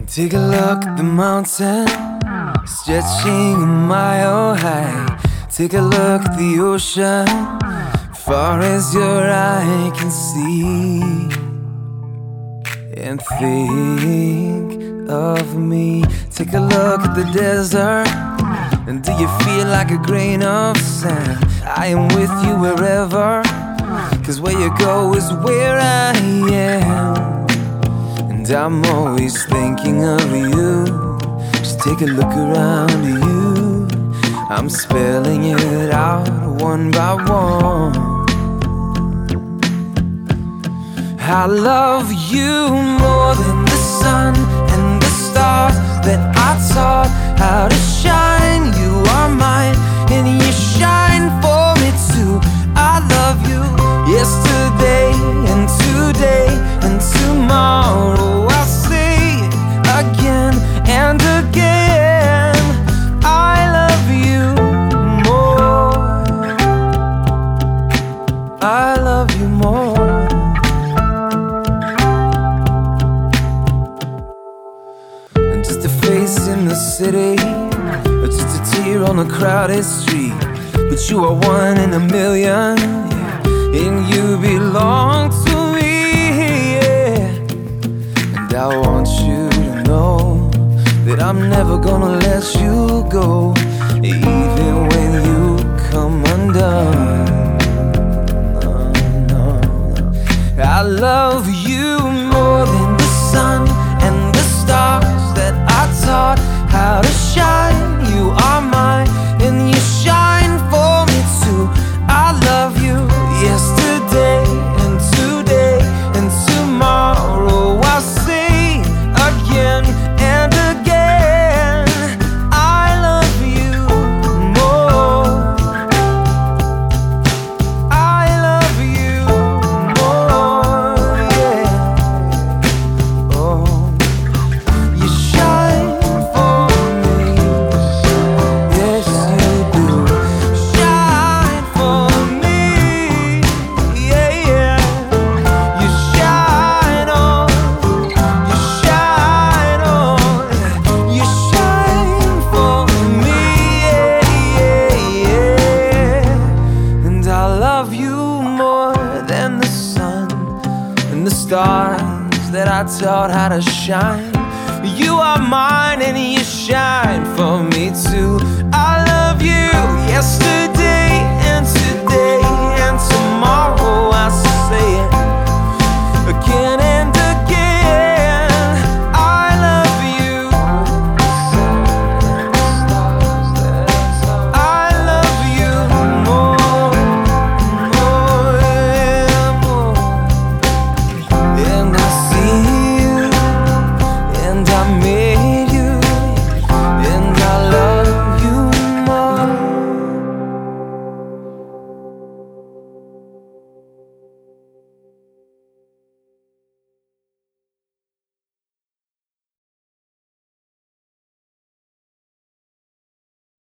Take a look at the mountain, stretching a mile high. Take a look at the ocean, far as your eye can see. And think of me. Take a look at the desert, and do you feel like a grain of sand? I am with you wherever, 'cause where you go is where I am. And I'm always thinking of you. Just take a look around you. I'm spelling it out one by one. I love you more than the sun and the stars that I taught how to shine. You are mine and you shine for me too. I love you yesterday and today and tomorrow. I'll say it again and again. I love you more. I love you more. Just a face in the city, or just a tear on a crowded street. But you are one in a million, yeah, and you belong to me, yeah. And I want you to know that I'm never gonna let you go, even when you come undone. No. I love you more than the sun and the stars that I taught how to shine. You are mine and you shine for me too. I love you yesterday and today and tomorrow. I'll say again and again. I love you more. I love you more, yeah. Oh, you shine for me. Yes, you do. Shine for me. Yeah, yeah. You shine on. You shine on. You shine for me. Yeah, yeah, yeah. And I love you more than the sun and the stars that I taught how to shine. You are mine and you shine for me too. I love you yesterday and today